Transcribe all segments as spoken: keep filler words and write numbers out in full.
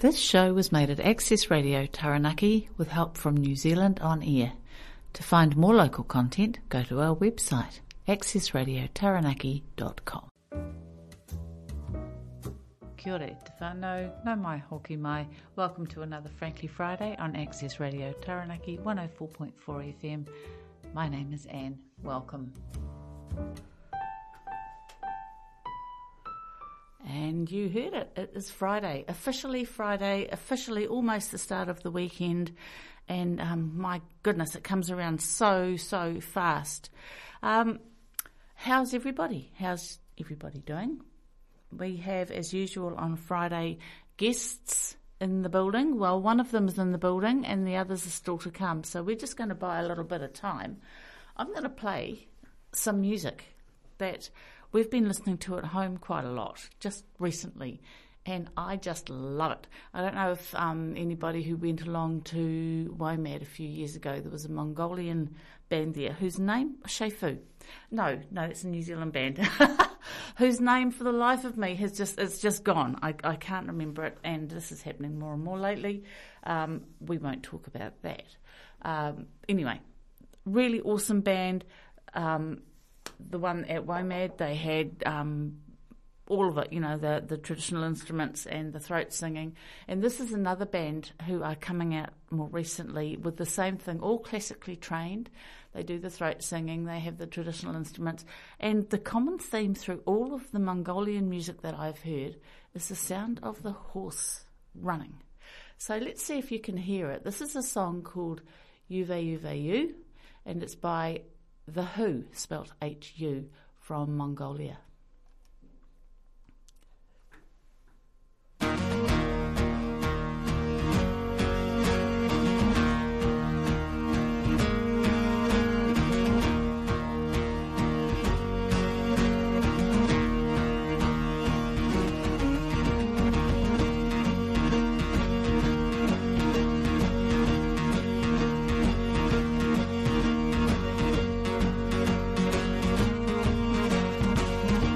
This show was made at Access Radio Taranaki with help from New Zealand On Air. To find more local content, go to our website, access radio taranaki dot com. Kia ora te whanau, nau mai hoki mai. Welcome to another Frankly Friday on Access Radio Taranaki one oh four point four F M. My name is Anne. Welcome. And you heard it, it is Friday, officially Friday, officially almost the start of the weekend, and um, my goodness, it comes around so, so fast. Um, how's everybody? How's everybody doing? We have, as usual on Friday, guests in the building. Well, one of them is in the building and the others are still to come, so we're just going to buy a little bit of time. I'm going to play some music that we've been listening to at home quite a lot, just recently, and I just love it. I don't know if um, anybody who went along to WOMAD a few years ago, there was a Mongolian band there, whose name, Shefu. No, no, it's a New Zealand band, whose name for the life of me has just, it's just gone. I, I can't remember it, and this is happening more and more lately. Um, we won't talk about that. Um, anyway, really awesome band. Um, The one at WOMAD, they had um, all of it, you know, the, the traditional instruments and the throat singing. And this is another band who are coming out more recently with the same thing, all classically trained. They do the throat singing, they have the traditional instruments. And the common theme through all of the Mongolian music that I've heard is the sound of the horse running. So let's see if you can hear it. This is a song called Yuve Yuve Yu, and it's by The Who, spelt H U, from Mongolia. Thank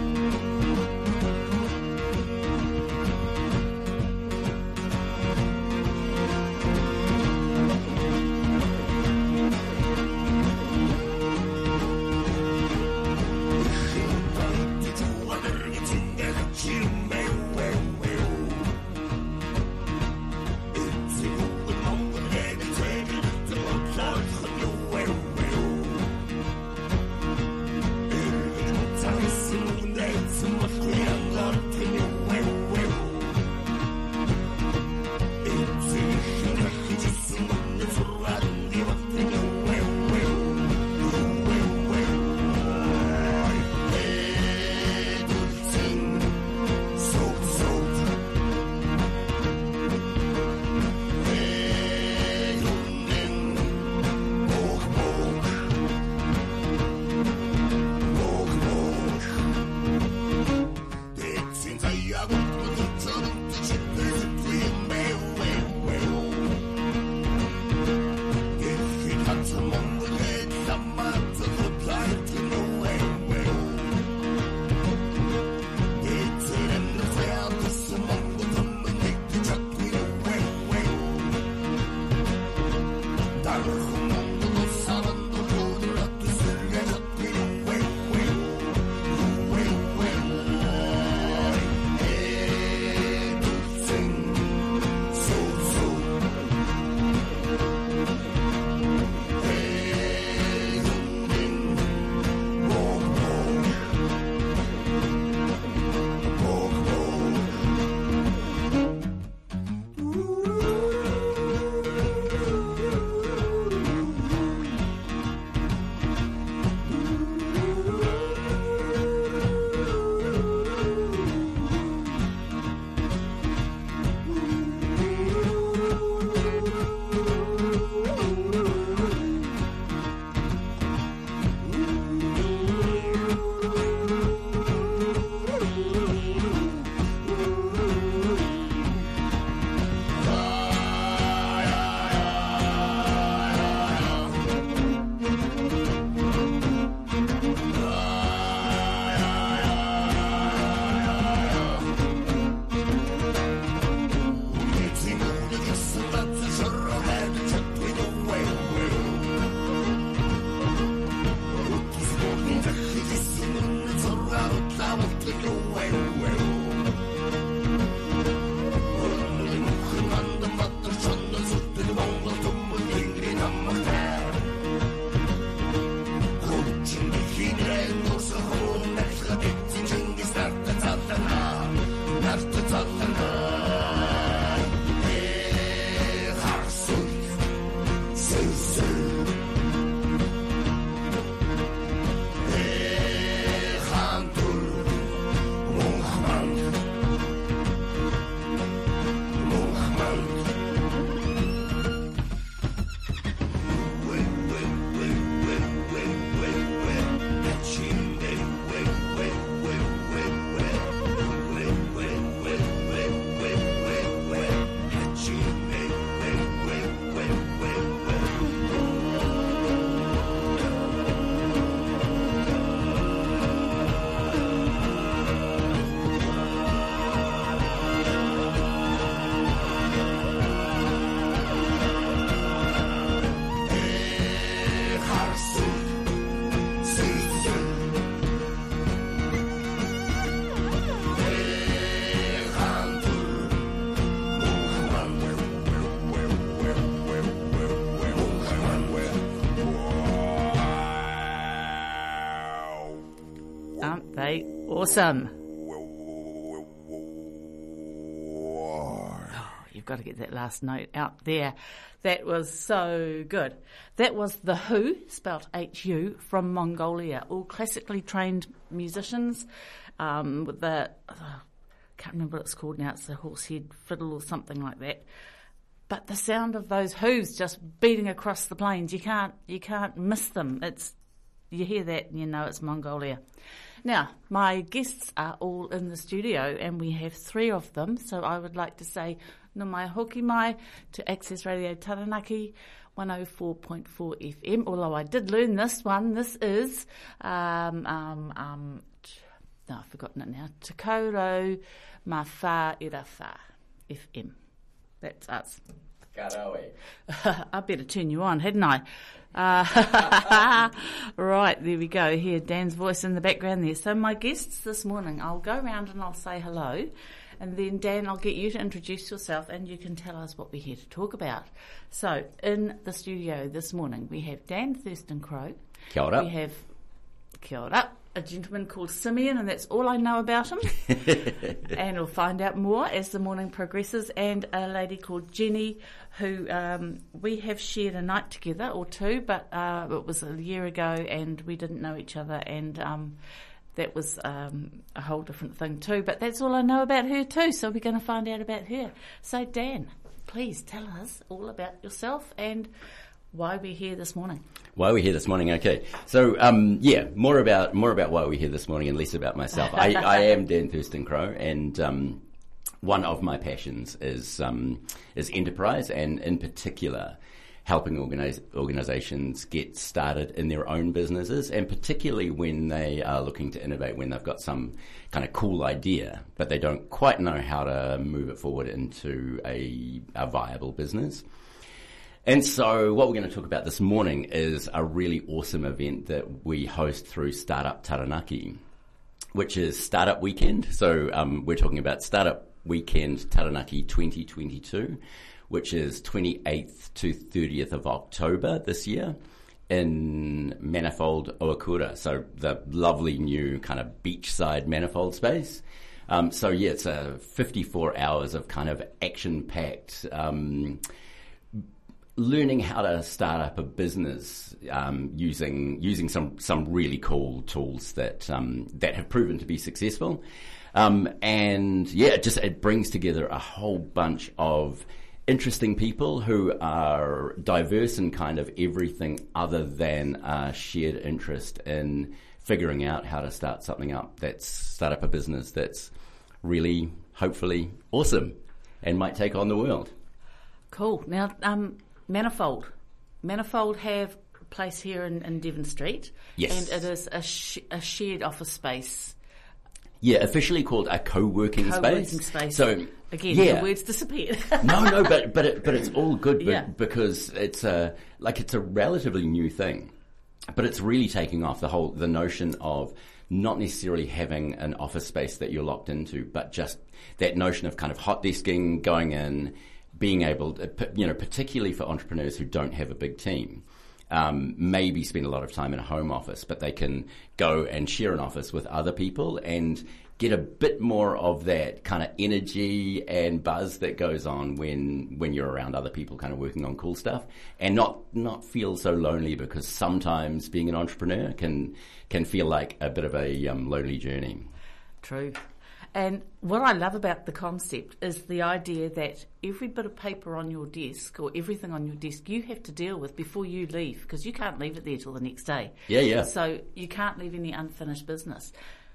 Awesome. You've got to get that last note out there. That was so good. That was The Who, spelt H U, from Mongolia. All classically trained musicians um, with the, I oh, can't remember what it's called now, it's the horsehead fiddle or something like that. But the sound of those Who's just beating across the plains, you can't you can't miss them. It's you hear that and you know it's Mongolia. Now, my guests are all in the studio and we have three of them, so I would like to say no mai hoki mai to Access Radio Taranaki one oh four point four F M, although I did learn this one. This is, um, um, um, no, I've forgotten it now, Te Kauro Ma Wha Ira Wha F M. That's us. Karawe. I better turn you on, hadn't I? Uh, right, there we go. Hear Dan's voice in the background there. So my guests this morning, I'll go around and I'll say hello. And then, Dan, I'll get you to introduce yourself and you can tell us what we're here to talk about. So, in the studio this morning, we have Dan Thurston Crowe. Kia ora. We have, kia ora, a gentleman called Simeon, and that's all I know about him. And we'll find out more as the morning progresses. And a lady called Jenny, who um, we have shared a night together, or two, but uh, it was a year ago and we didn't know each other, and um, that was um, a whole different thing too. But that's all I know about her too, so we're going to find out about her. So Dan, please tell us all about yourself and why we're here this morning. Why we're here this morning, okay. So, um, yeah, more about more about why we're here this morning and less about myself. I, I am Dan Thurston Crowe, and um, one of my passions is um, is enterprise, and in particular helping organize, organizations get started in their own businesses, and particularly when they are looking to innovate, when they've got some kind of cool idea, but they don't quite know how to move it forward into a, a viable business. And so what we're going to talk about this morning is a really awesome event that we host through Startup Taranaki, which is Startup Weekend. So um, we're talking about Startup Weekend Taranaki twenty twenty-two, which is twenty-eighth to thirtieth of October this year in Manifold Ohakura. So the lovely new kind of beachside Manifold space. Um, so yeah, it's a fifty-four hours of kind of action-packed um learning how to start up a business um, using using some some really cool tools that um, that have proven to be successful, um, and yeah, it just it brings together a whole bunch of interesting people who are diverse in kind of everything other than a shared interest in figuring out how to start something up that's start up a business that's really hopefully awesome and might take on the world. Cool. Now, um. Manifold. Manifold have a place here in, in Devon Street. Yes. And it is a, sh- a shared office space. Yeah, officially called a co-working, co-working space. space. So again, yeah. the words disappeared. no, no, but but it, but it's all good yeah. because it's a like it's a relatively new thing, but it's really taking off the whole the notion of not necessarily having an office space that you're locked into, but just that notion of kind of hot desking, going in, being able to, you know, particularly for entrepreneurs who don't have a big team, um, maybe spend a lot of time in a home office, but they can go and share an office with other people and get a bit more of that kind of energy and buzz that goes on when when you're around other people kind of working on cool stuff, and not not feel so lonely, because sometimes being an entrepreneur can can feel like a bit of a um, lonely journey. True. And what I love about the concept is the idea that every bit of paper on your desk or everything on your desk you have to deal with before you leave, because you can't leave it there till the next day. Yeah, yeah. So you can't leave any unfinished business.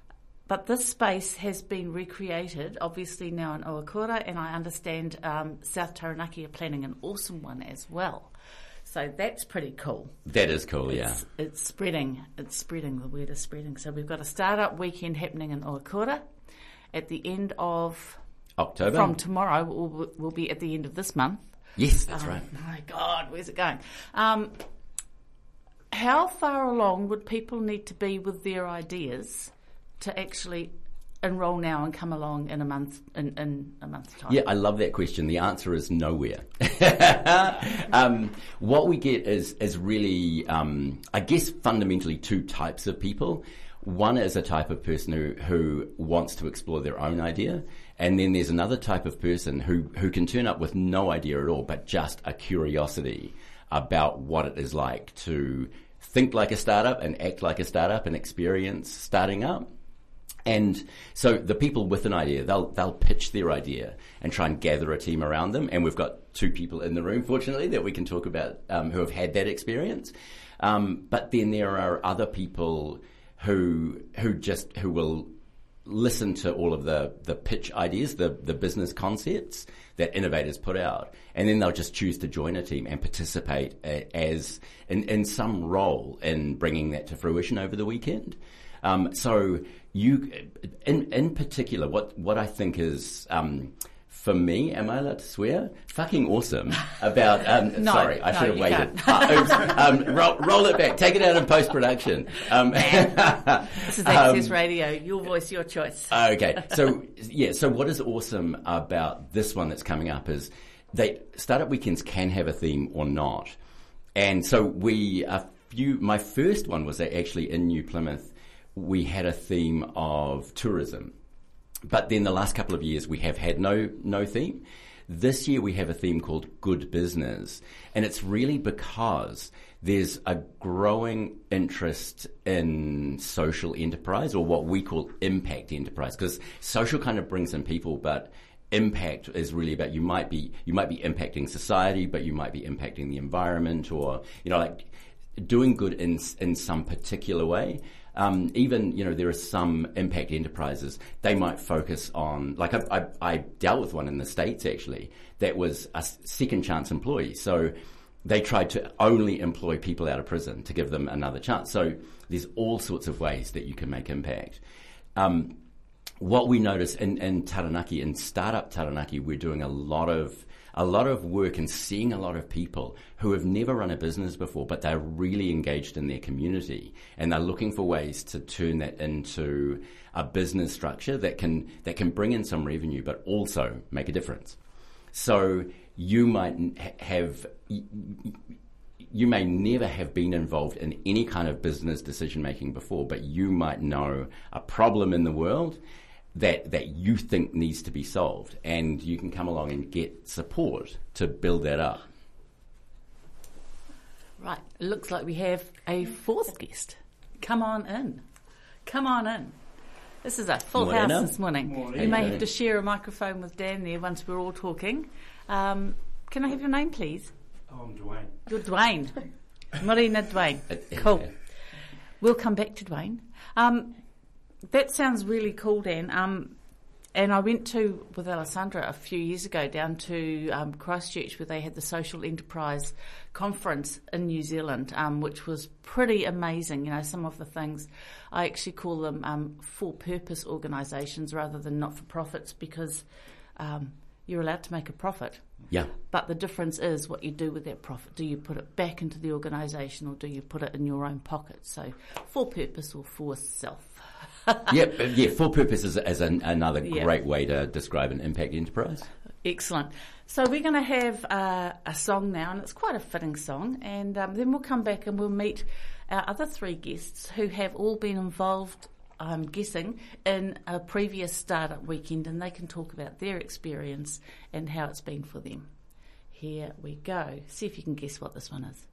But this space has been recreated, obviously now in Ohakura, and I understand um, South Taranaki are planning an awesome one as well. So that's pretty cool. That is cool, it's, yeah. It's spreading. It's spreading. The word is spreading. So we've got a startup weekend happening in Ohakura at the end of October. From tomorrow, we'll, we'll be at the end of this month. Yes, that's um, right. My God, where's it going? Um, how far along would people need to be with their ideas to actually enroll now and come along in a month in, in a month's time? Yeah, I love that question. The answer is nowhere. um, what we get is is really, um, I guess, fundamentally two types of people. One is a type of person who, who wants to explore their own idea, and then there's another type of person who, who can turn up with no idea at all, but just a curiosity about what it is like to think like a startup and act like a startup and experience starting up. And so the people with an idea, they'll they'll pitch their idea and try and gather a team around them. And we've got two people in the room, fortunately, that we can talk about um, who have had that experience. Um, but then there are other people who who just who will listen to all of the, the pitch ideas, the, the business concepts that innovators put out, and then they'll just choose to join a team and participate a, as in, in some role in bringing that to fruition over the weekend. Um, so you, in in particular, what what I think is um, for me, am I allowed to swear? Fucking awesome about. Um, no, sorry, I no, should have you waited. Uh, oops, um, roll, roll it back. Take it out in post production. Um, this is Access um, Radio. Your voice, your choice. Okay, so yeah, so what is awesome about this one that's coming up is they startup weekends can have a theme or not, and so we a few. My first one was actually in New Plymouth. We had a theme of tourism, but then the last couple of years we have had no no theme. This year we have a theme called Good Business, and it's really because there's a growing interest in social enterprise, or what we call impact enterprise, because social kind of brings in people, but impact is really about you might be you might be impacting society, but you might be impacting the environment, or you know like doing good in in some particular way. Um, even, you know, there are some impact enterprises, they might focus on, like I, I, I dealt with one in the States actually, that was a second chance employee. So they tried to only employ people out of prison to give them another chance. So there's all sorts of ways that you can make impact. Um, what we notice in, in Taranaki, in Startup Taranaki, we're doing a lot of a lot of work and seeing a lot of people who have never run a business before, but they're really engaged in their community, and they're looking for ways to turn that into a business structure that can that can bring in some revenue, but also make a difference. So you might have you may never have been involved in any kind of business decision making before, but you might know a problem in the world that that you think needs to be solved, and you can come along and get support to build that up. Right, it looks like we have a fourth guest. Come on in. Come on in. This is a full Morena. house this morning. Morning. You may Morena. have to share a microphone with Dan there once we're all talking. Um, can I have your name, please? Oh, I'm Dwayne. You're Dwayne. Morena Dwayne. Cool. We'll come back to Dwayne. Um, That sounds really cool, Dan. Um, and I went to, with Alessandra a few years ago, down to um, Christchurch, where they had the Social Enterprise Conference in New Zealand, um, which was pretty amazing. You know, some of the things, I actually call them um, for-purpose organisations rather than not-for-profits, because um, you're allowed to make a profit. Yeah. But the difference is what you do with that profit. Do you put it back into the organisation, or do you put it in your own pocket? So for-purpose or for self. yeah, yeah. For purpose is, is an, another Yeah. great way to describe an impact enterprise. Excellent. So we're going to have uh, a song now, and it's quite a fitting song, and um, then we'll come back and we'll meet our other three guests who have all been involved, I'm guessing, in a previous startup weekend, and they can talk about their experience and how it's been for them. Here we go. See if you can guess what this one is.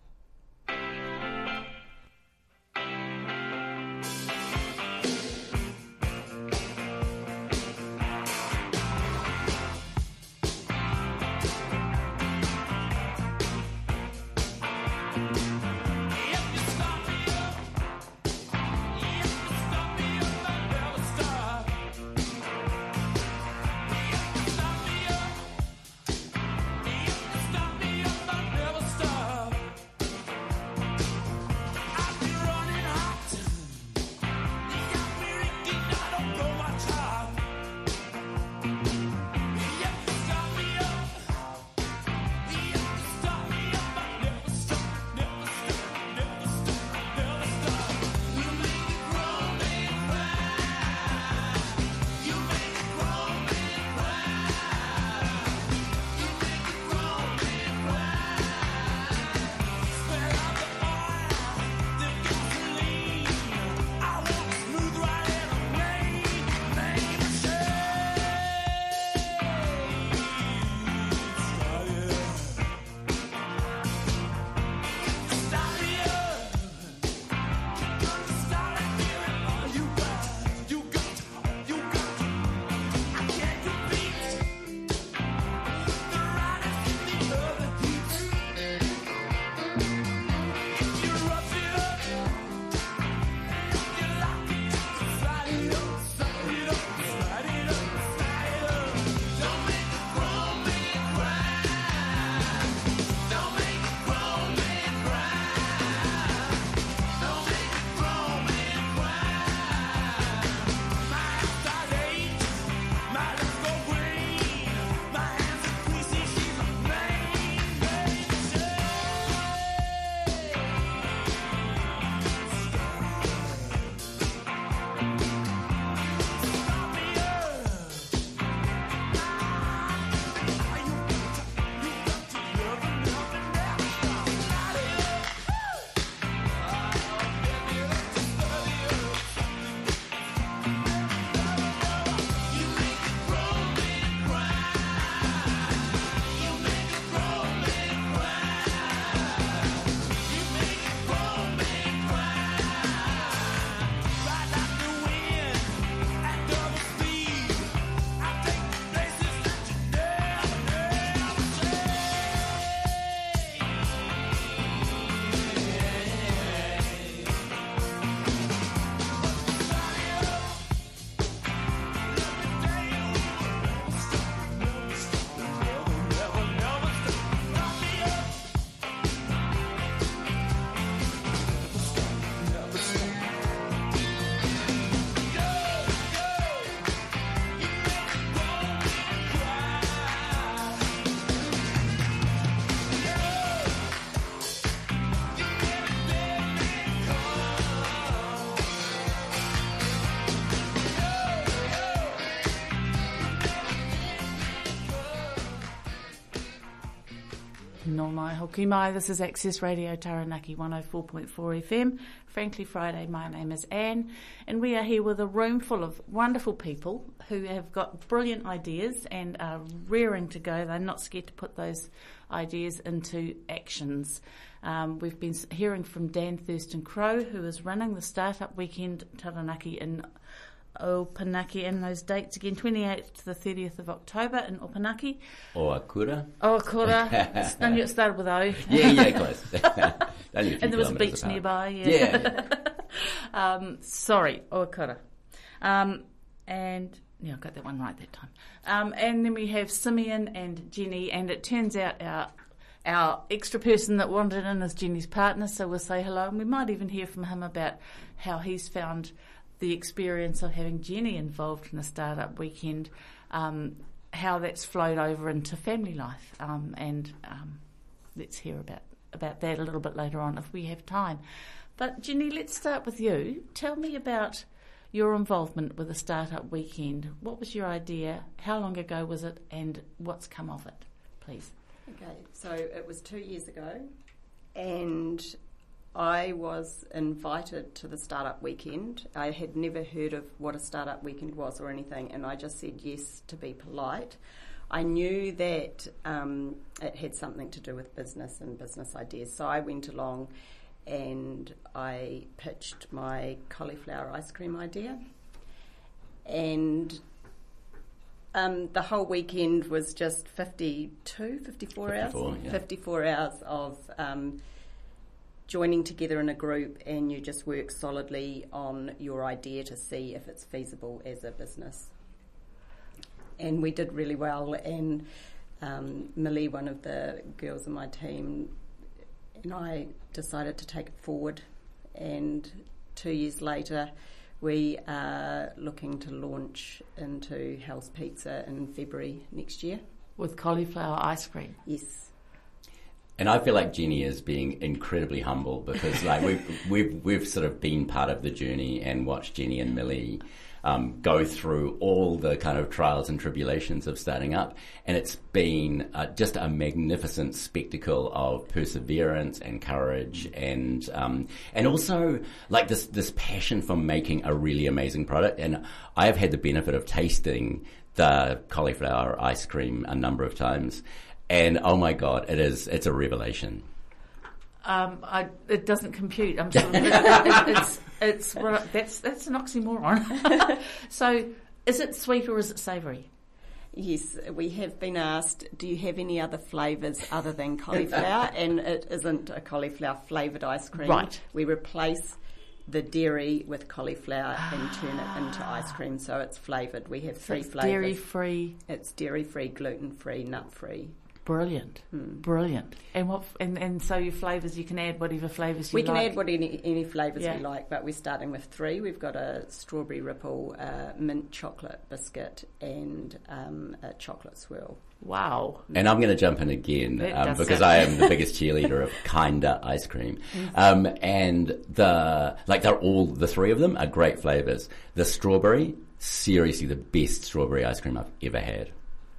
No mai hoki mai, this is Access Radio Taranaki one oh four point four F M. Frankly Friday, my name is Anne, and we are here with a room full of wonderful people who have got brilliant ideas and are raring to go. They're not scared to put those ideas into actions. Um, we've been hearing from Dan Thurston-Crowe, who is running the Startup Weekend Taranaki in Opunake, and those dates again, twenty-eighth to the thirtieth of October in Opunake. Oakura. Oakura. I knew it started with O. Yeah, yeah, close. And there was a beach apart. Nearby. Yeah. yeah. um, sorry, Oakura. Um, and, yeah, I got that one right that time. Um, and then we have Simeon and Jenny, and it turns out our our extra person that wandered in is Jenny's partner, so we'll say hello, and we might even hear from him about how he's found the experience of having Jenny involved in a startup weekend, um, how that's flowed over into family life, um, and um, let's hear about, about that a little bit later on if we have time. But Jenny, let's start with you. Tell me about your involvement with the startup weekend. What was your idea? How long ago was it? And what's come of it, please? Okay, so it was two years ago, and I was invited to the startup weekend. I had never heard of what a startup weekend was or anything, and I just said yes to be polite. I knew that um, it had something to do with business and business ideas, so I went along and I pitched my cauliflower ice cream idea, and um, the whole weekend was just fifty-two, fifty-four hours, yeah. fifty-four hours of um, joining together in a group, and you just work solidly on your idea to see if it's feasible as a business. And we did really well, and um, Millie, one of the girls in my team, and I decided to take it forward, and two years later we are looking to launch into Hell's Pizza in February next year. With cauliflower ice cream? Yes. And I feel like Jenny is being incredibly humble because, like, we've we've we've sort of been part of the journey and watched Jenny and Millie um, go through all the kind of trials and tribulations of starting up, and it's been uh, just a magnificent spectacle of perseverance and courage, and um, and also like this this passion for making a really amazing product. And I have had the benefit of tasting the cauliflower ice cream a number of times. And oh my God, it is, it's a revelation. Um, I, it doesn't compute. I'm sure it, it, it's, it's, well, that's, that's an oxymoron. So is it sweet or is it savoury? Yes, we have been asked, do you have any other flavours other than cauliflower? And it isn't a cauliflower flavoured ice cream. Right. We replace the dairy with cauliflower and turn it into ice cream, so it's flavoured. We have three so flavours. Dairy-free. It's dairy-free, gluten-free, nut-free. Brilliant, hmm. brilliant. And what? And, and so your flavours, you can add whatever flavours you we like. We can add what any, any flavours yeah. we like, but we're starting with three. We've got a strawberry ripple, a mint chocolate biscuit, and um, a chocolate swirl. Wow. And I'm going to jump in again um, because I am the biggest cheerleader of Kinda ice cream. Um, and the like, they're all, the three of them are great flavours. The strawberry, seriously the best strawberry ice cream I've ever had.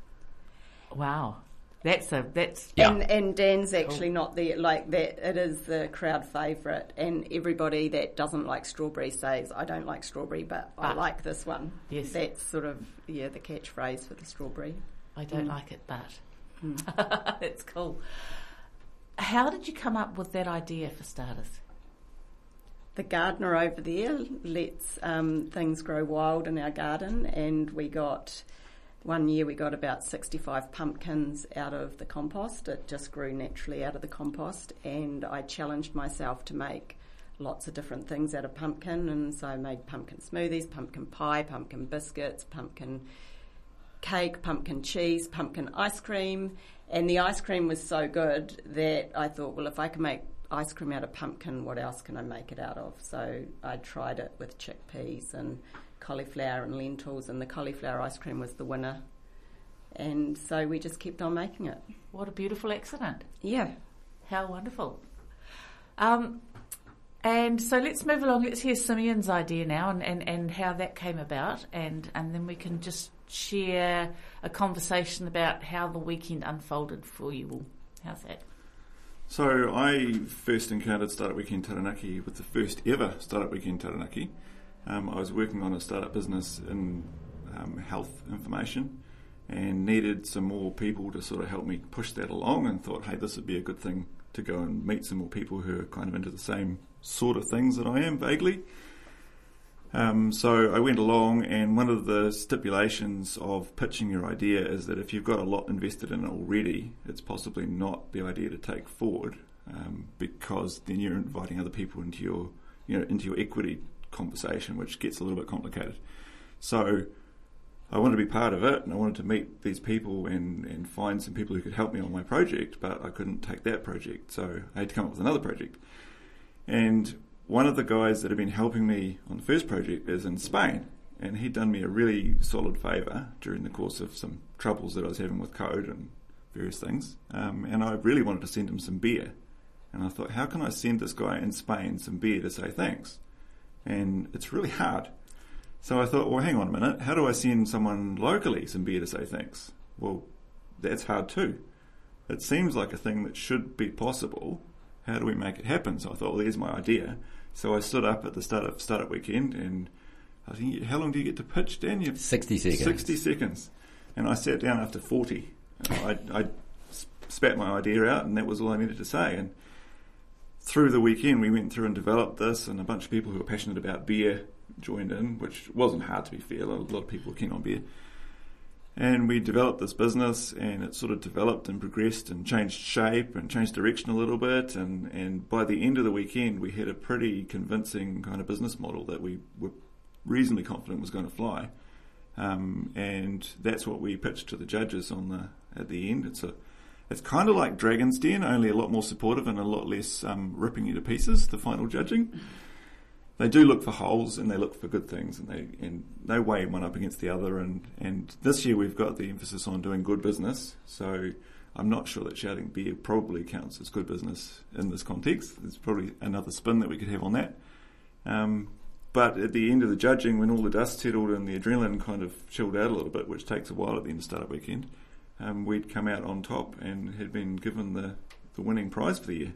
Wow. That's a that's yeah. and and Dan's actually cool. not the like that. It is the crowd favourite, and everybody that doesn't like strawberry says, "I don't like strawberry, but ah. I like this one." Yes, that's sort of yeah the catchphrase for the strawberry. I don't mm. like it, but mm. That's cool. How did you come up with that idea for starters? The gardener over there lets um, things grow wild in our garden, and we got. One year we got about sixty-five pumpkins out of the compost. It just grew naturally out of the compost, and I challenged myself to make lots of different things out of pumpkin, and so I made pumpkin smoothies, pumpkin pie, pumpkin biscuits, pumpkin cake, pumpkin cheese, pumpkin ice cream, and the ice cream was so good that I thought, well, if I can make ice cream out of pumpkin, what else can I make it out of? So I tried it with chickpeas and cauliflower and lentils, and the cauliflower ice cream was the winner, and so we just kept on making it. What a beautiful accident. Yeah. How wonderful. Um, and so let's move along. Let's hear Simeon's idea now, and, and, and how that came about, and, and then we can just share a conversation about how the weekend unfolded for you all. How's that? So I first encountered Startup Weekend Taranaki with the first ever Startup Weekend Taranaki. Um, I was working on a startup business in um, health information and needed some more people to sort of help me push that along, and thought, hey, this would be a good thing to go and meet some more people who are kind of into the same sort of things that I am, vaguely. Um, so I went along, and one of the stipulations of pitching your idea is that if you've got a lot invested in it already, it's possibly not the idea to take forward, um, because then you're inviting other people into your, you know, into your equity conversation, which gets a little bit complicated. So I wanted to be part of it, and I wanted to meet these people and, and find some people who could help me on my project, but I couldn't take that project, so I had to come up with another project. And one of the guys that had been helping me on the first project is in Spain, and he'd done me a really solid favour during the course of some troubles that I was having with code and various things, um, and I really wanted to send him some beer. And I thought, how can I send this guy in Spain some beer to say thanks? And it's really hard. So I thought, well, hang on a minute, how do I send someone locally some beer to say thanks? Well, that's hard too. It seems like a thing that should be possible. How do we make it happen? So I thought, well, there's my idea. So I stood up at the start of Startup Weekend, and I think, how long do you get to pitch, Dan? You have sixty seconds. sixty seconds. And I sat down after forty. I, I spat my idea out, and that was all I needed to say. And through the weekend, we went through and developed this, and a bunch of people who were passionate about beer joined in, which wasn't hard, to be fair. A lot, a lot of people were keen on beer. And we developed this business, and it sort of developed and progressed and changed shape and changed direction a little bit. And, and by the end of the weekend, we had a pretty convincing kind of business model that we were reasonably confident was going to fly. Um, and that's what we pitched to the judges on the at the end. It's a it's kind of like Dragon's Den, only a lot more supportive and a lot less um, ripping you to pieces, the final judging. They do look for holes, and they look for good things, and they and they weigh one up against the other. And, and this year we've got the emphasis on doing good business. So I'm not sure that shouting beer probably counts as good business in this context. There's probably another spin that we could have on that. Um, but at the end of the judging, when all the dust settled and the adrenaline kind of chilled out a little bit, which takes a while at the end of Startup Weekend, um, we'd come out on top and had been given the, the winning prize for the year.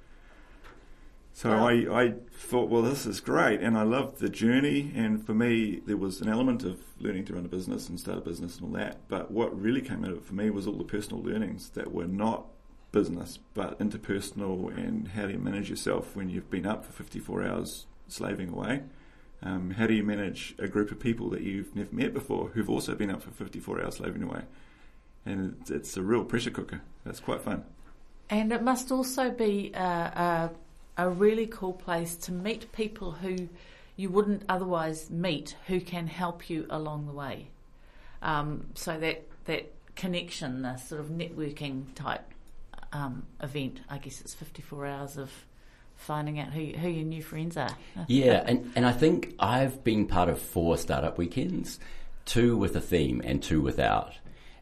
So wow. I, I thought, well, this is great, and I loved the journey, and for me, there was an element of learning to run a business and start a business and all that, but what really came out of it for me was all the personal learnings that were not business, but interpersonal, and how do you manage yourself when you've been up for fifty-four hours slaving away? Um, how do you manage a group of people that you've never met before who've also been up for fifty-four hours slaving away? And it's, it's a real pressure cooker. That's quite fun. And it must also be a... Uh, uh a really cool place to meet people who you wouldn't otherwise meet, who can help you along the way. Um, so that that connection, the sort of networking type um, event, I guess it's fifty-four hours of finding out who who your new friends are. Yeah, and, and I think I've been part of four startup weekends, two with a theme and two without.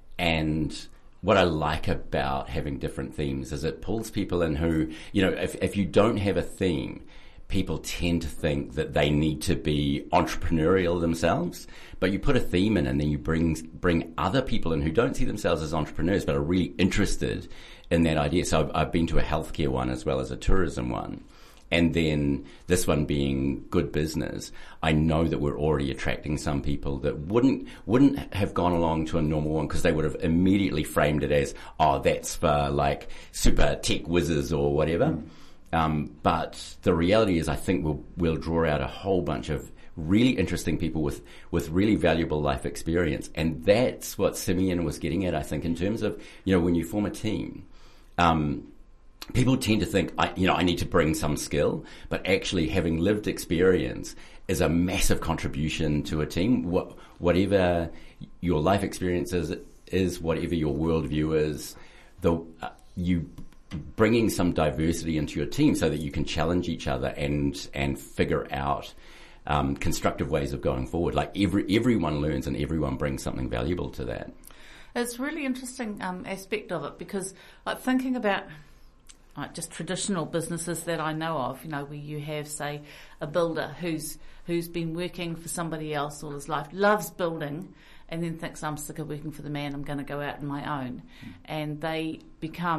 And what I like about having different themes is it pulls people in who, you know, if, if you don't have a theme, people tend to think that they need to be entrepreneurial themselves. But you put a theme in, and then you bring bring other people in who don't see themselves as entrepreneurs but are really interested in that idea. So I've, I've been to a healthcare one as well as a tourism one. And then this one being good business, I know that we're already attracting some people that wouldn't wouldn't have gone along to a normal one because they would have immediately framed it as, oh, that's for like super tech whizzes or whatever. Mm. Um, but the reality is I think we'll, we'll draw out a whole bunch of really interesting people with, with really valuable life experience. And that's what Simeon was getting at, I think, in terms of, you know, when you form a team, um, people tend to think, I, you know, I need to bring some skill, but actually having lived experience is a massive contribution to a team. What, whatever your life experience is, is whatever your worldview is, the uh, you bringing some diversity into your team so that you can challenge each other and and figure out um, constructive ways of going forward. Like every everyone learns and everyone brings something valuable to that. It's a really interesting um, aspect of it because, like, thinking about like just traditional businesses that I know of, you know, where you have, say, a builder who's who's been working for somebody else all his life, loves building, and then thinks, I'm sick of working for the man, I'm going to go out on my own. Mm. And they become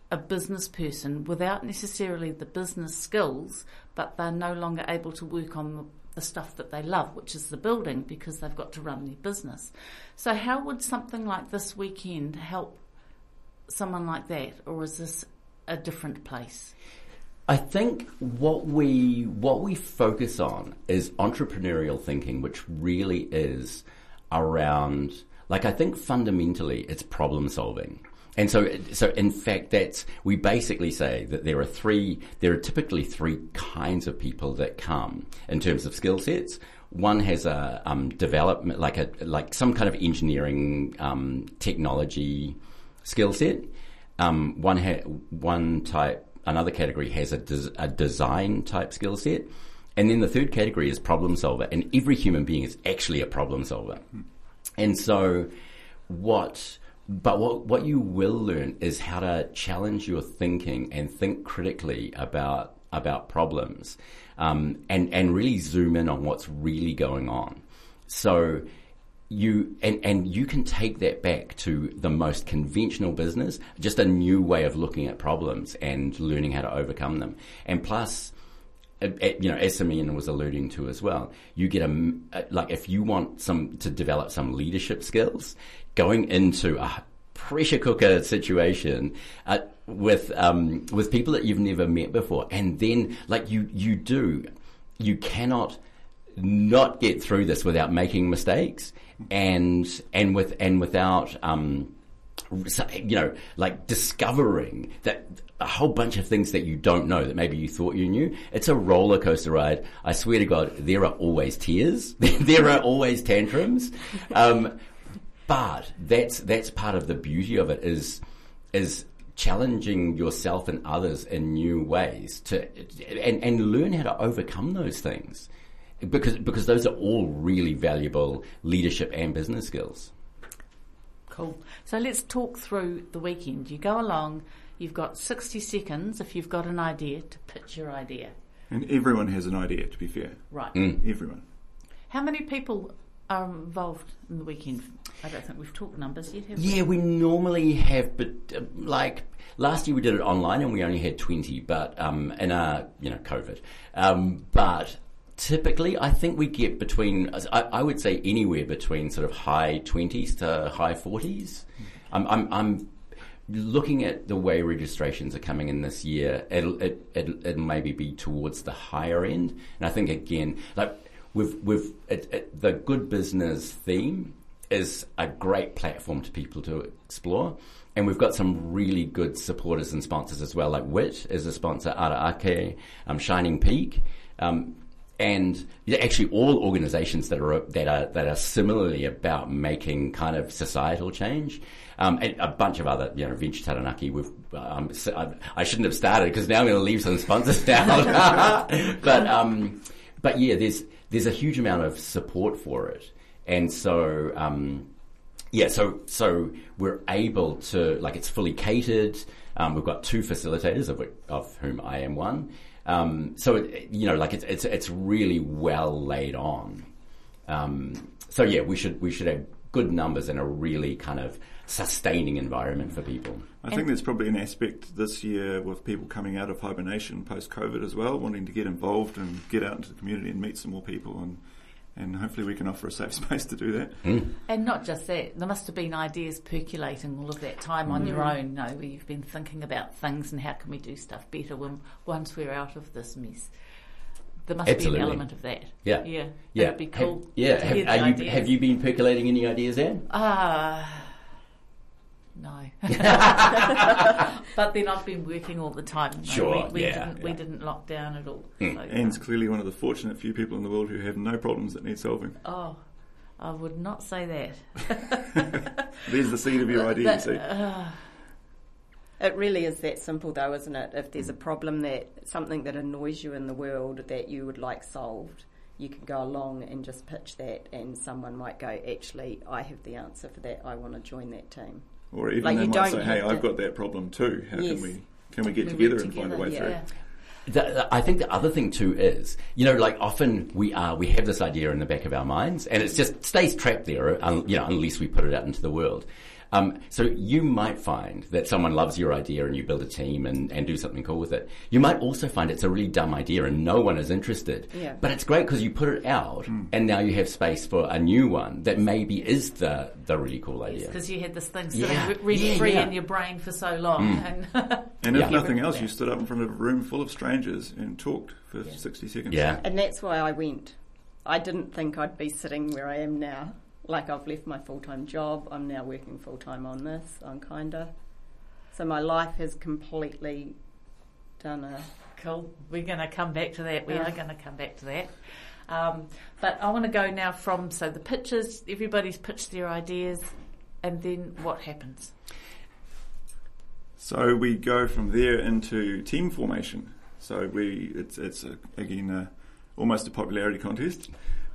a business person without necessarily the business skills, but they're no longer able to work on the stuff that they love, which is the building, because they've got to run their business. So how would something like this weekend help someone like that, or is this a different place? I think what we what we focus on is entrepreneurial thinking, which really is around, like, I think fundamentally it's problem solving. And so, so in fact, that's, we basically say that there are three, there are typically three kinds of people that come in terms of skill sets. One has a um, development, like a like some kind of engineering, um, technology skill set. Um, one ha- one type, another category has a, des- a design type skill set, and then the third category is problem solver. And every human being is actually a problem solver. And so, what? But what what you will learn is how to challenge your thinking and think critically about about problems, um, and and really zoom in on what's really going on. So you and and you can take that back to the most conventional business, just a new way of looking at problems and learning how to overcome them. And plus, you know, as Simeon was alluding to as well, you get a, like, if you want some to develop some leadership skills, going into a pressure cooker situation uh, with um, with people that you've never met before, and then like you you do, you cannot not get through this without making mistakes, and and with and without um, you know, like discovering that a whole bunch of things that you don't know that maybe you thought you knew. It's a roller coaster ride. I swear to God, there are always tears. There are always tantrums. Um, but that's, that's part of the beauty of it, is, is challenging yourself and others in new ways to, and, and learn how to overcome those things, because, because those are all really valuable leadership and business skills. Cool. So let's talk through the weekend. You go along, you've got sixty seconds if you've got an idea to pitch your idea. And everyone has an idea, to be fair. Right. Mm. Everyone. How many people are involved in the weekend? I don't think we've talked numbers yet, have we? Yeah, we normally have, but uh, like last year we did it online and we only had twenty, but um, in a, you know, COVID. Um, but typically, I think we get between, I, I would say anywhere between sort of high twenties to high forties. I'm, I'm, I'm looking at the way registrations are coming in this year. It'll, it, it, it'll maybe be towards the higher end. And I think, again, like we've, we've, it, it, the Good Business theme is a great platform to people to explore. And we've got some really good supporters and sponsors as well, like WIT is a sponsor, Araake, um, Shining Peak, um, and actually all organisations that are that are that are similarly about making kind of societal change, um, and a bunch of other, you know, Venture Taranaki. We've um, I, I shouldn't have started because now I'm going to leave some sponsors down, but um, but yeah, there's there's a huge amount of support for it, and so um, yeah, so so we're able to, like, it's fully catered. Um, we've got two facilitators, of which, of whom I am one. Um, so, it, you know, like it's, it's, it's really well laid on. Um, so yeah, we should, we should have good numbers and a really kind of sustaining environment for people. I think there's probably an aspect this year with people coming out of hibernation post-COVID as well, wanting to get involved and get out into the community and meet some more people, and and hopefully we can offer a safe space to do that. Mm. And not just that, there must have been ideas percolating all of that time on mm. your own, you know, where you've been thinking about things and how can we do stuff better when once we're out of this mess. There must Absolutely. be an element of that. Yeah. Yeah. Yeah. It'd be cool. Have, yeah. to Have, hear the are you, ideas. have you been percolating any ideas, Anne? Ah. Uh, no. But then I've been working all the time. No, Sure, we, we yeah, didn't yeah. we didn't lock down at all. Mm. So, Anne's clearly one of the fortunate few people in the world who have no problems that need solving. oh, I would not say that. There's the seed of your idea, That- you see. uh, It really is that simple, though, isn't it? If there's a problem, that something that annoys you in the world that you would like solved, you can go along and just pitch that, and someone might go, actually, I have the answer for that, I want to join that team. Or even Like, they you might don't say, hey, have I've to- got that problem too. How Yes. can we can we get we together work and find a way yeah. through? The, I think the other thing too is, you know, like often we are, we have this idea in the back of our minds and it just stays trapped there, um, you know, unless we put it out into the world. Um, so you might find that someone loves your idea and you build a team and, and do something cool with it. You might also find it's a really dumb idea and no one is interested. Yeah. But it's great because you put it out mm. and now you have space for a new one that maybe is the, the really cool idea. Because yes, you had this thing sitting yeah. really yeah, free yeah. in your brain for so long. Mm. And, and if yeah. nothing else, you stood up in front of a room full of strangers and talked for yeah. sixty seconds. Yeah. And that's why I went. I didn't think I'd be sitting where I am now. Like, I've left my full-time job. I'm now working full-time on this. I'm kind of... So my life has completely done a... Cool. We're going to come back to that. We Yeah. are going to come back to that. Um, but I want to go now from, so the pitches, everybody's pitched their ideas, and then what happens? So we go from there into team formation. So we, it's, it's a, again, a, almost a popularity contest.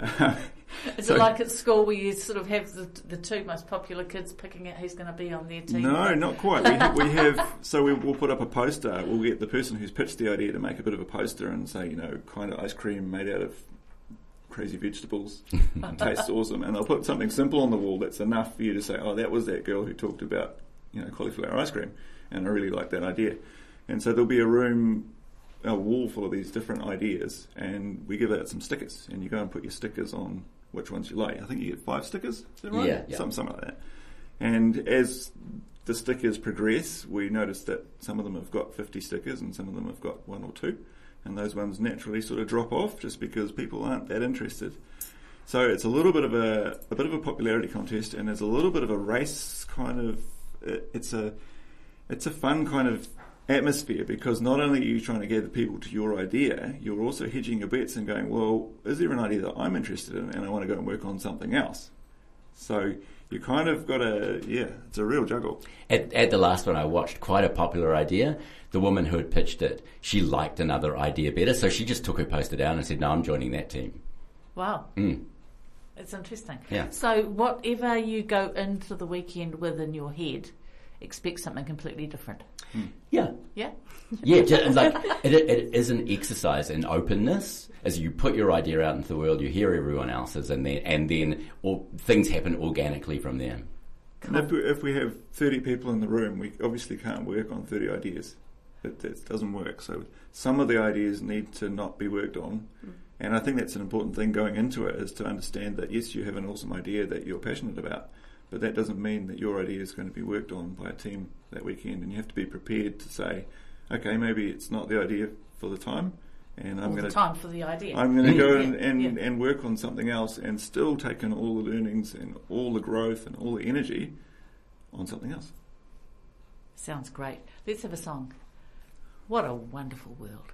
Is so, it like at school where you sort of have the, the two most popular kids picking out who's going to be on their team? No, not quite. We, ha- we have, so we, we'll put up a poster. We'll get the person who's pitched the idea to make a bit of a poster and say, you know, kind of ice cream made out of crazy vegetables. Tastes awesome. And they'll put something simple on the wall that's enough for you to say, oh, that was that girl who talked about, you know, cauliflower ice cream. And I really like that idea. And so there'll be a room, a wall full of these different ideas, and we give out some stickers, and you go and put your stickers on which ones you like. I think you get five stickers, is that right? Yeah, yeah. Something, something like that. And as the stickers progress, we notice that some of them have got fifty stickers and some of them have got one or two, and those ones naturally sort of drop off just because people aren't that interested. So it's a little bit of a, a bit of a popularity contest, and it's a little bit of a race kind of, it, it's a, it's a fun kind of atmosphere, because not only are you trying to gather people to your idea, you're also hedging your bets and going, well, is there an idea that I'm interested in and I want to go and work on something else? So you kind of got a, yeah, it's a real juggle. At, at the last one I watched, quite a popular idea, the woman who had pitched it, she liked another idea better, so she just took her poster down and said, no, I'm joining that team. Wow. Mm. It's interesting. Yeah. So whatever you go into the weekend with in your head, expect something completely different. Mm. Yeah. Yeah? Yeah, just, like it, it is an exercise in openness. As you put your idea out into the world, you hear everyone else's, and then and then all, things happen organically from there. Cool. And if we, if we have thirty people in the room, we obviously can't work on thirty ideas. That, that doesn't work. So some of the ideas need to not be worked on. Mm. And I think that's an important thing going into it, is to understand that, yes, you have an awesome idea that you're passionate about, but that doesn't mean that your idea is going to be worked on by a team that weekend. And you have to be prepared to say, okay, maybe it's not the idea for the time, and I'm all going the to time for the idea. I'm going to go and and, yeah. and work on something else, and still take in all the learnings and all the growth and all the energy on something else. Sounds great. Let's have a song. What a wonderful world.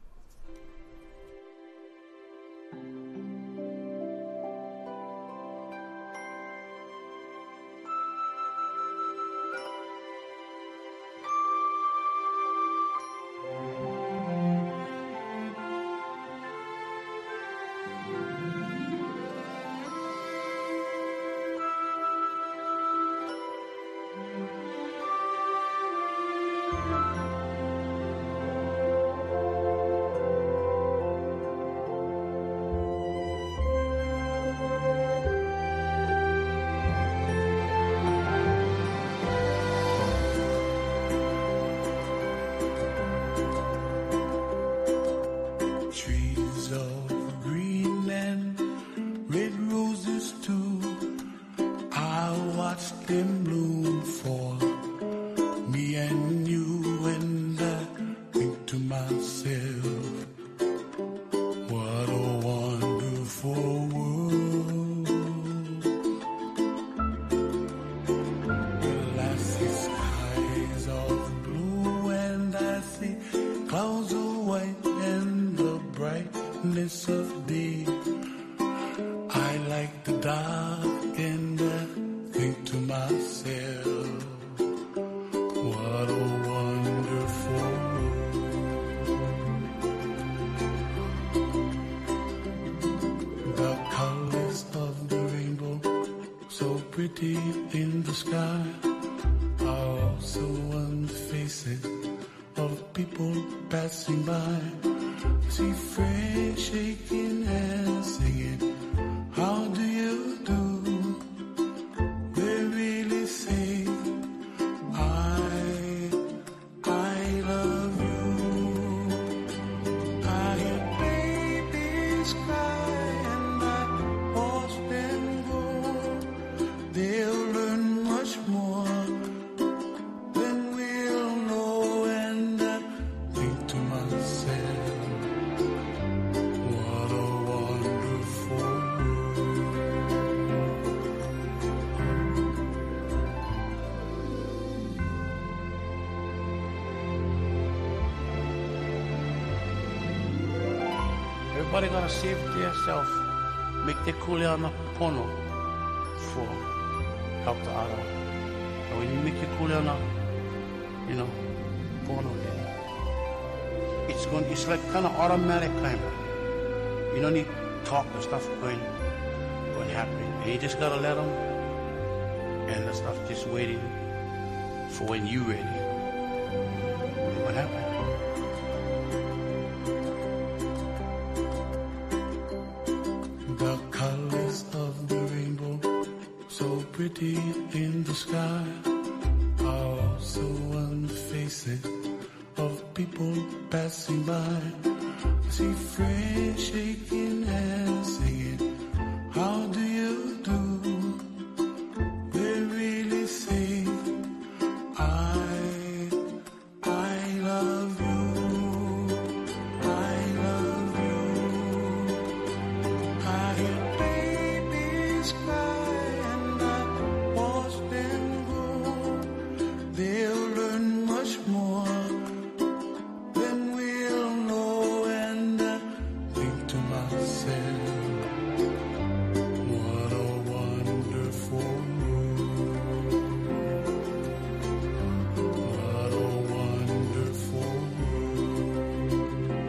In the sky, are also on the faces of people passing by. See friends shaking hands, singing, how do you do? We're really saying Everybody gotta save themselves. Make the kuleana pono for help the other. And when you make your kuleana, you know, pono then it's going it's like kinda automatic kinda. You don't need talk and stuff going going happening. And you just gotta let them and the stuff just waiting for when you ready. What happened? The colors of the rainbow, so pretty in the sky, are also on the faces of people passing by. I see friends shaking hands, singing, how do you do? They really say, I, I love you, I love you. I hear babies cry and I watch them grow. They'll learn much more than we'll know. And I think to myself, what a wonderful world. What a wonderful world.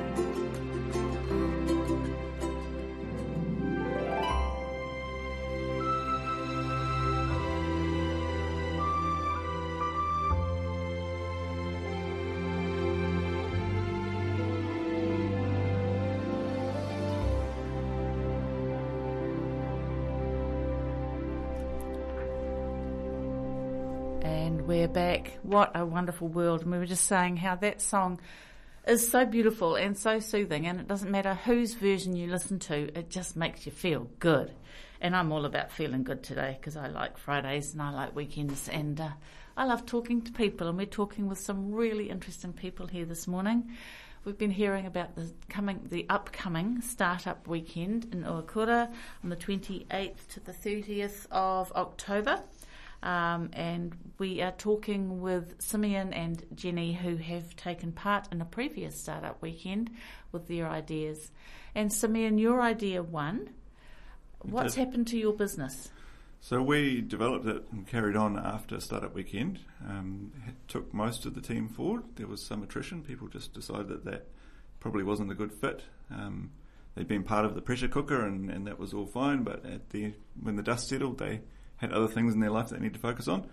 And we're back. What a wonderful world. And we were just saying how that song is so beautiful and so soothing, and it doesn't matter whose version you listen to, it just makes you feel good. And I'm all about feeling good today because I like Fridays and I like weekends, and uh, I love talking to people, and we're talking with some really interesting people here this morning. We've been hearing about the coming, the upcoming startup weekend in Uakura on the twenty-eighth to the thirtieth of October. Um, and we are talking with Simeon and Jenny, who have taken part in a previous startup weekend with their ideas. And Simeon, your idea won. What's did. happened to your business? So we developed it and carried on after Startup Weekend. Um, it took most of the team forward. There was some attrition. People just decided that that probably wasn't a good fit. Um, they'd been part of the pressure cooker and, and that was all fine, but at the when the dust settled, they had other things in their life that they need to focus on.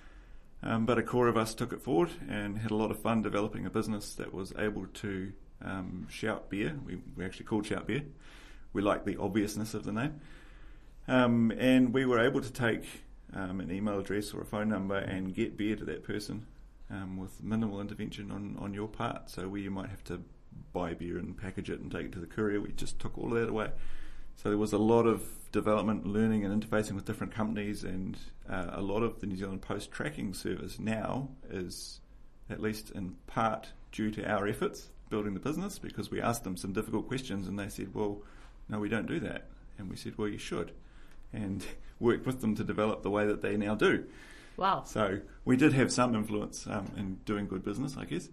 Um, but a core of us took it forward and had a lot of fun developing a business that was able to um, shout beer. We, we actually called Shout Beer. We liked the obviousness of the name. Um, and we were able to take um, an email address or a phone number and get beer to that person um, with minimal intervention on, on your part. So where you might have to buy beer and package it and take it to the courier, we just took all of that away. So there was a lot of development, learning and interfacing with different companies, and uh, a lot of the New Zealand Post tracking service now is, at least in part, due to our efforts building the business, because we asked them some difficult questions and they said, well, no, we don't do that. And we said, well, you should. And worked with them to develop the way that they now do. Wow. So we did have some influence um, in doing good business, I guess.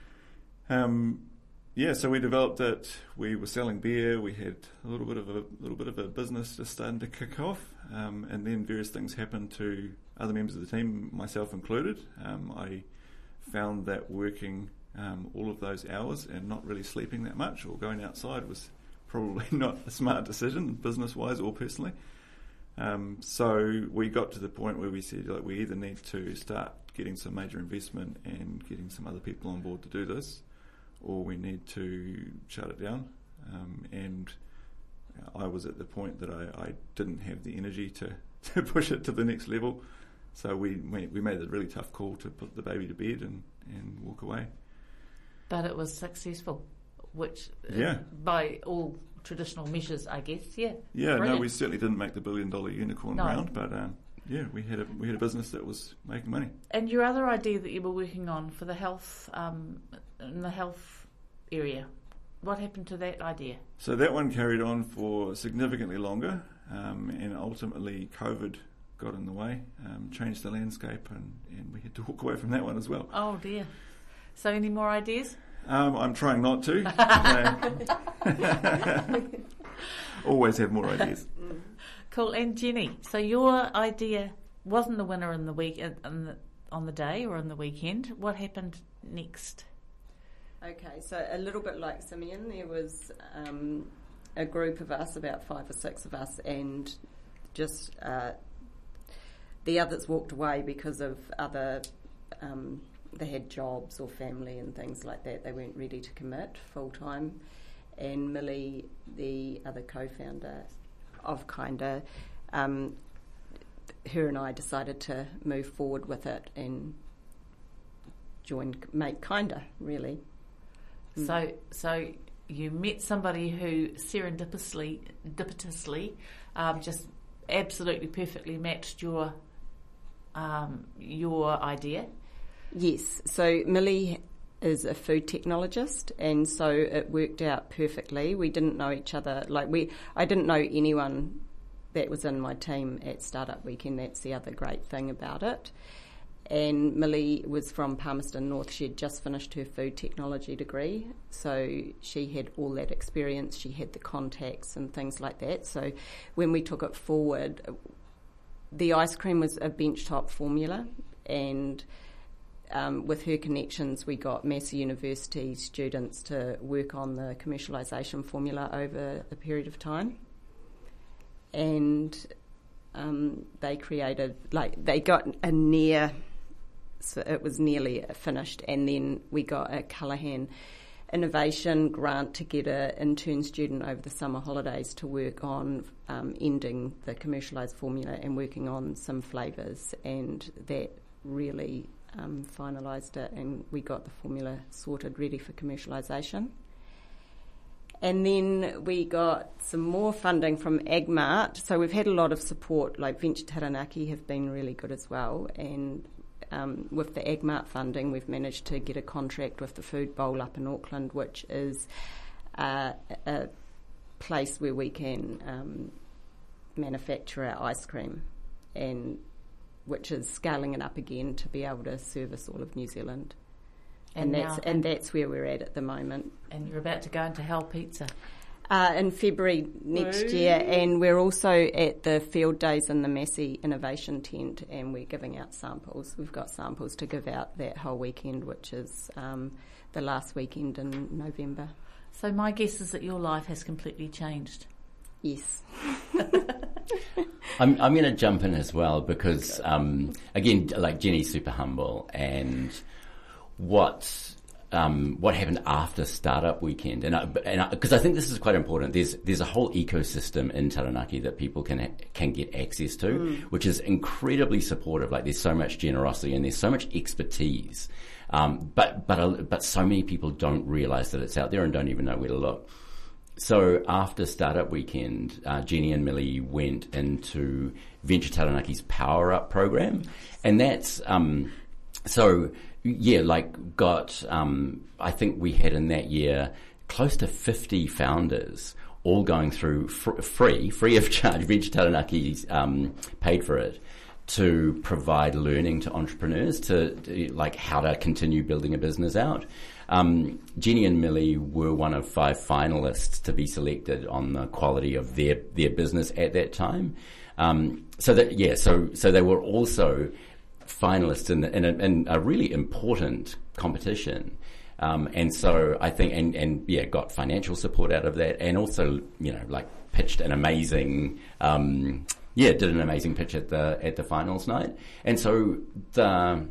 Um, yeah, so we developed it. We were selling beer. We had a little bit of a little bit of a business just starting to kick off, um, and then various things happened to other members of the team, myself included. Um, I found that working um, all of those hours and not really sleeping that much or going outside was probably not a smart decision, business-wise or personally. Um, so we got to the point where we said, like, we either need to start getting some major investment and getting some other people on board to do this, or we need to shut it down. Um, and I was at the point that I, I didn't have the energy to, to push it to the next level. So we we made a really tough call to put the baby to bed and, and walk away. But it was successful, which yeah. uh, by all traditional measures, I guess, yeah. Yeah, Brilliant. no, we certainly didn't make the billion dollar unicorn No. round, but um, yeah, we had a we had a business that was making money. And your other idea that you were working on for the health, um, in the health area, what happened to that idea? So that one carried on for significantly longer, um, and ultimately COVID got in the way, um, changed the landscape, and, and we had to walk away from that one as well. Oh dear. So any more ideas? Um, I'm trying not to. No. Always have more ideas. Cool. And Jenny, so your idea wasn't the winner in the week in the, on the day or on the weekend. What happened next? Okay, so a little bit like Simeon, there was um, a group of us, about five or six of us, and just uh, the others walked away because of other, um, they had jobs or family and things like that. They weren't ready to commit full time. And Millie, the other co-founder of Kinda, um, her and I decided to move forward with it and join, make Kinda, really. So, so you met somebody who serendipitously, serendipitously, um, just absolutely perfectly matched your um, your idea. Yes. So Millie is a food technologist, and so it worked out perfectly. We didn't know each other. Like we, I didn't know anyone that was in my team at Startup Weekend. That's the other great thing about it. And Millie was from Palmerston North. She had just finished her food technology degree, so she had all that experience. She had the contacts and things like that. So when we took it forward, the ice cream was a benchtop formula, and um, with her connections, we got Massey University students to work on the commercialisation formula over a period of time. And um, they created, like, they got a near... So it was nearly finished, and then we got a Callaghan Innovation grant to get an intern student over the summer holidays to work on um, ending the commercialised formula and working on some flavours, and that really um, finalised it, and we got the formula sorted, ready for commercialisation. And then we got some more funding from AgMart, so we've had a lot of support, like Venture Taranaki have been really good as well, and Um, with the AgMart funding, we've managed to get a contract with the Food Bowl up in Auckland, which is uh, a place where we can um, manufacture our ice cream, and which is scaling it up again to be able to service all of New Zealand. And, and that's now, and that's where we're at at the moment. And you're about to go into Hell Pizza. Uh, in February next Ooh. year, and we're also at the field days in the Massey Innovation Tent, and we're giving out samples. We've got samples to give out that whole weekend, which is um, the last weekend in November. So my guess is that your life has completely changed. Yes. I'm, I'm going to jump in as well because, um, again, like Jenny's super humble, and what... Um, what happened after Startup Weekend, and because I, I, I think this is quite important. There's there's a whole ecosystem in Taranaki that people can ha- can get access to, mm. which is incredibly supportive. Like there's so much generosity and there's so much expertise, um, but but uh, but so many people don't realise that it's out there and don't even know where to look. So after Startup Weekend, uh, Jenny and Millie went into Venture Taranaki's Power Up program, and that's um, so. Yeah, like got, um, I think we had in that year close to fifty founders all going through fr- free, free of charge. Venture Taranaki um, paid for it to provide learning to entrepreneurs to, to like how to continue building a business out. Um, Jenny and Millie were one of five finalists to be selected on the quality of their, their business at that time. Um, so that, yeah, so, so they were also finalists in, in, a, in a really important competition. Um, and so I think, and, and yeah, got financial support out of that, and also, you know, like pitched an amazing, um, yeah, did an amazing pitch at the, at the finals night. And so the,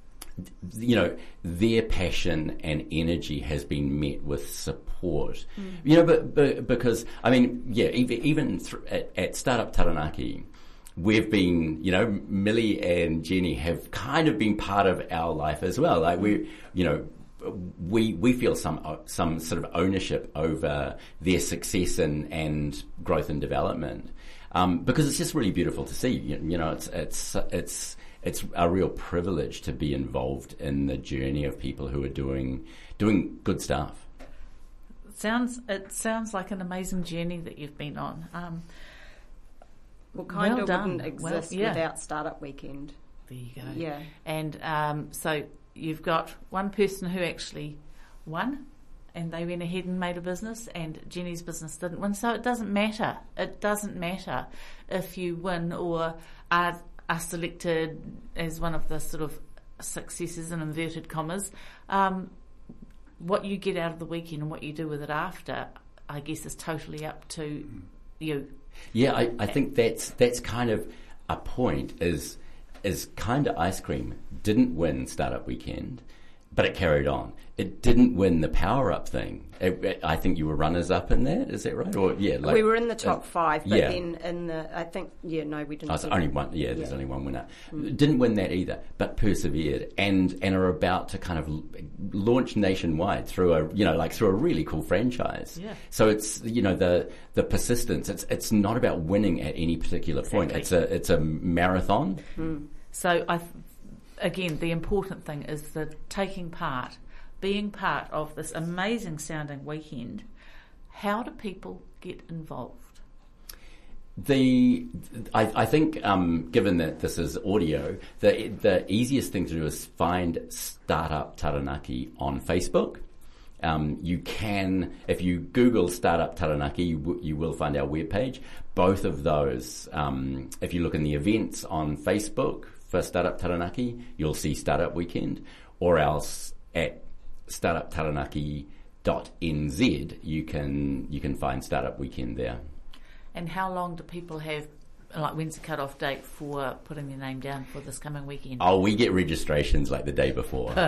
you know, their passion and energy has been met with support, mm. you know, but, but because, I mean, yeah, even, even th- at, at Startup Taranaki, we've been, you know, Millie and Jenny have kind of been part of our life as well. Like we, you know, we we feel some some sort of ownership over their success and, and growth and development, um, because it's just really beautiful to see. You, you know, it's it's it's it's a real privilege to be involved in the journey of people who are doing doing good stuff. Sounds it sounds like an amazing journey that you've been on. Um, Well, kind well of done. wouldn't exist well, yeah. without Startup Weekend. There you go. Yeah. And um, so you've got one person who actually won and they went ahead and made a business, and Jenny's business didn't win. So it doesn't matter. It doesn't matter if you win or are, are selected as one of the sort of successes in inverted commas. Um, what you get out of the weekend and what you do with it after, I guess, is totally up to you. Yeah, I, I think that's that's kind of a point. Is is Kinda Ice Cream didn't win Startup Weekend, but it carried on. It didn't win the Power Up thing. It, it, I think you were runners up in that. Is that right? Or yeah, like, we were in the top uh, five, but yeah. then in the I think yeah no we didn't. Oh, it's only one. Yeah, there's yeah. only one winner. Mm. Didn't win that either, but persevered and and are about to kind of launch nationwide through a you know like through a really cool franchise. Yeah. So it's you know the the persistence. It's it's not about winning at any particular point. Exactly. It's a it's a marathon. Mm. So I. Again, the important thing is the taking part, being part of this amazing sounding weekend. How do people get involved? The I, I think, um, given that this is audio, the the easiest thing to do is find Startup Taranaki on Facebook. Um, you can, if you Google Startup Taranaki, you, w- you will find our webpage. Both of those, um, if you look in the events on Facebook for Startup Taranaki, you'll see Startup Weekend, or else at startup taranaki dot n z you can you can find Startup Weekend there. And how long do people have, like when's the cut-off date for putting their name down for this coming weekend? Oh, we get registrations like the day before. But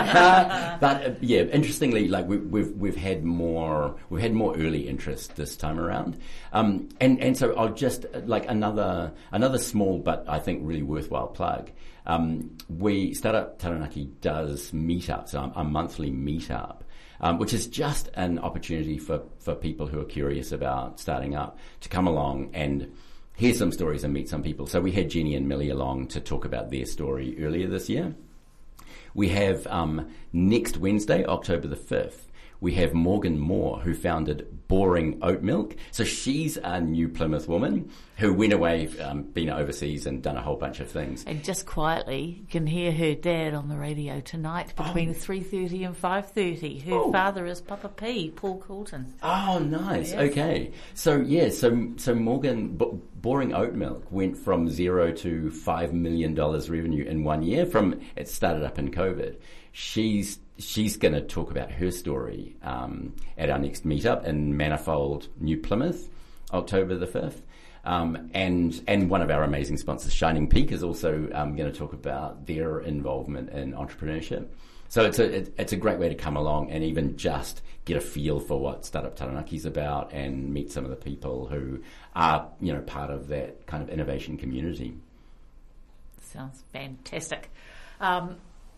uh, yeah, interestingly, like we, we've we've had more we've had more early interest this time around, um, and and so I'll just like another another small but I think really worthwhile plug. Um, we Startup Taranaki does meetups, a, a monthly meetup. Um, which is just an opportunity for, for people who are curious about starting up to come along and hear some stories and meet some people. So we had Jenny and Millie along to talk about their story earlier this year. We have um, next Wednesday, October the fifth, we have Morgan Moore, who founded Boring Oat Milk. So she's a New Plymouth woman who went away, um, been overseas and done a whole bunch of things. And just quietly, you can hear her dad on the radio tonight between oh. three thirty and five thirty. Her oh. father is Papa P, Paul Coulton. Oh, nice. Yes. Okay. So, yeah, so so Morgan, B- Boring Oat Milk went from zero to five million dollars revenue in one year. From it started up in COVID. She's she's going to talk about her story um, at our next meetup in Manifold, New Plymouth, October the fifth. Um, and and one of our amazing sponsors, Shining Peak, is also um, going to talk about their involvement in entrepreneurship. So it's a it, it's a great way to come along and even just get a feel for what Startup Taranaki is about and meet some of the people who are you know part of that kind of innovation community. Sounds fantastic. Um,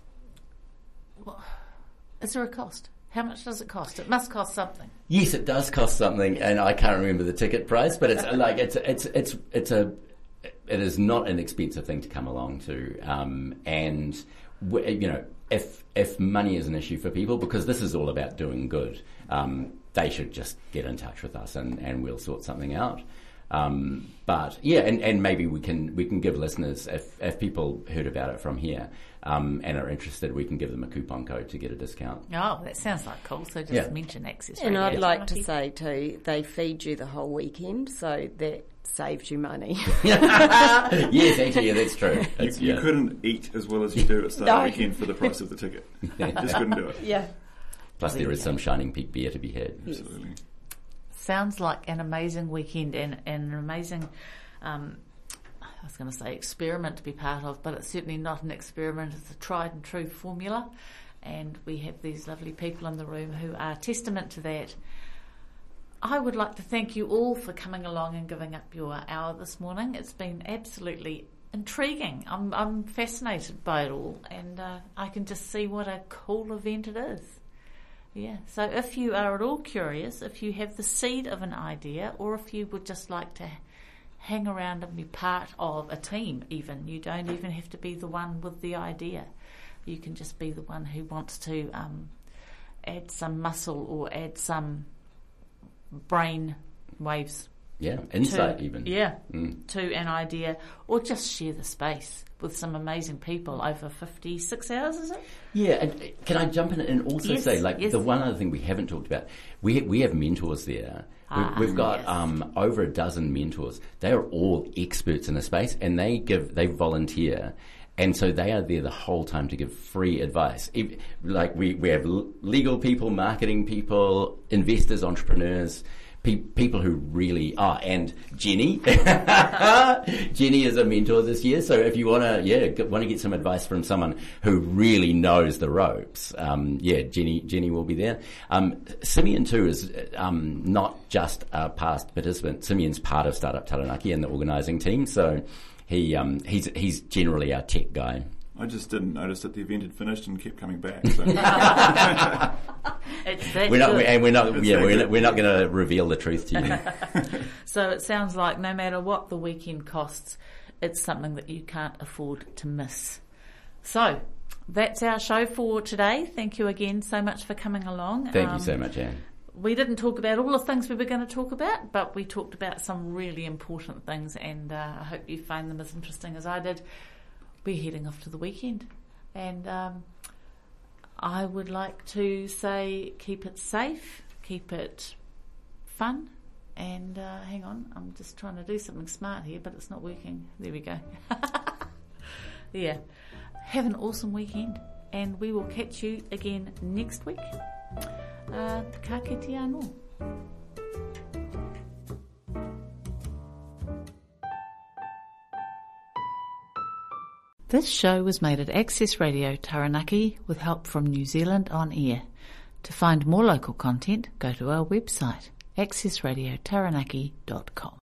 well, is there a cost? How much does it cost? It must cost something. Yes, it does cost something, and I can't remember the ticket price, but it's like it's it's it's it's a it is not an expensive thing to come along to, um, and you know if if money is an issue for people, because this is all about doing good, um, they should just get in touch with us and, and we'll sort something out. Um, but yeah, and, and maybe we can we can give listeners, if if people heard about it from here um, and are interested, we can give them a coupon code to get a discount. Oh, that sounds like cool. So just yeah. mention Access And Radio. I'd like to say too, they feed you the whole weekend, so that saves you money. Yes, actually, yeah, that's true. You, That's, you yeah. couldn't eat as well as you do at Startup No. Weekend for the price of the ticket. Just couldn't do it. Yeah. Plus, there is some Shining Peak beer to be had. Absolutely. Sounds like an amazing weekend and, and an amazing, um, I was going to say experiment to be part of, but it's certainly not an experiment. It's a tried and true formula. And we have these lovely people in the room who are testament to that. I would like to thank you all for coming along and giving up your hour this morning. It's been absolutely intriguing. I'm, I'm fascinated by it all, and uh, I can just see what a cool event it is. Yeah, so if you are at all curious, if you have the seed of an idea, or if you would just like to hang around and be part of a team even, you don't even have to be the one with the idea. You can just be the one who wants to um, add some muscle or add some brain waves Yeah, insight to, even. Yeah, Mm. to an idea, or just share the space with some amazing people over fifty-six hours, is it? Yeah, and can I jump in and also Yes, say, like, yes. the one other thing we haven't talked about, we we have mentors there. Ah, we've, we've got yes. um, over a dozen mentors. They are all experts in a space, and they give they volunteer. And so they are there the whole time to give free advice. If, like we, we have l- legal people, marketing people, investors, entrepreneurs, pe- people who really are. And Jenny, Jenny is a mentor this year. So if you want to, yeah, get, want to get some advice from someone who really knows the ropes, um, yeah, Jenny, Jenny will be there. Um, Simeon too is um, not just a past participant. Simeon's part of Startup Taranaki and the organising team. So. He um he's he's generally our tech guy. I just didn't notice that the event had finished and kept coming back. So. It's that We're not, good. we- and we're not, It's yeah, that we're good. not, we're not going to reveal the truth to you. So it sounds like no matter what the weekend costs, it's something that you can't afford to miss. So that's our show for today. Thank you again so much for coming along. Thank Um, you so much, Anne. We didn't talk about all the things we were going to talk about, but we talked about some really important things, and uh, I hope you find them as interesting as I did. We're heading off to the weekend, and um, I would like to say keep it safe, keep it fun, and uh, hang on, I'm just trying to do something smart here, but it's not working. There we go. Yeah. Have an awesome weekend, and we will catch you again next week. Uh, ka kite anō. This show was made at Access Radio Taranaki with help from New Zealand On Air. To find more local content, go to our website access radio taranaki dot com.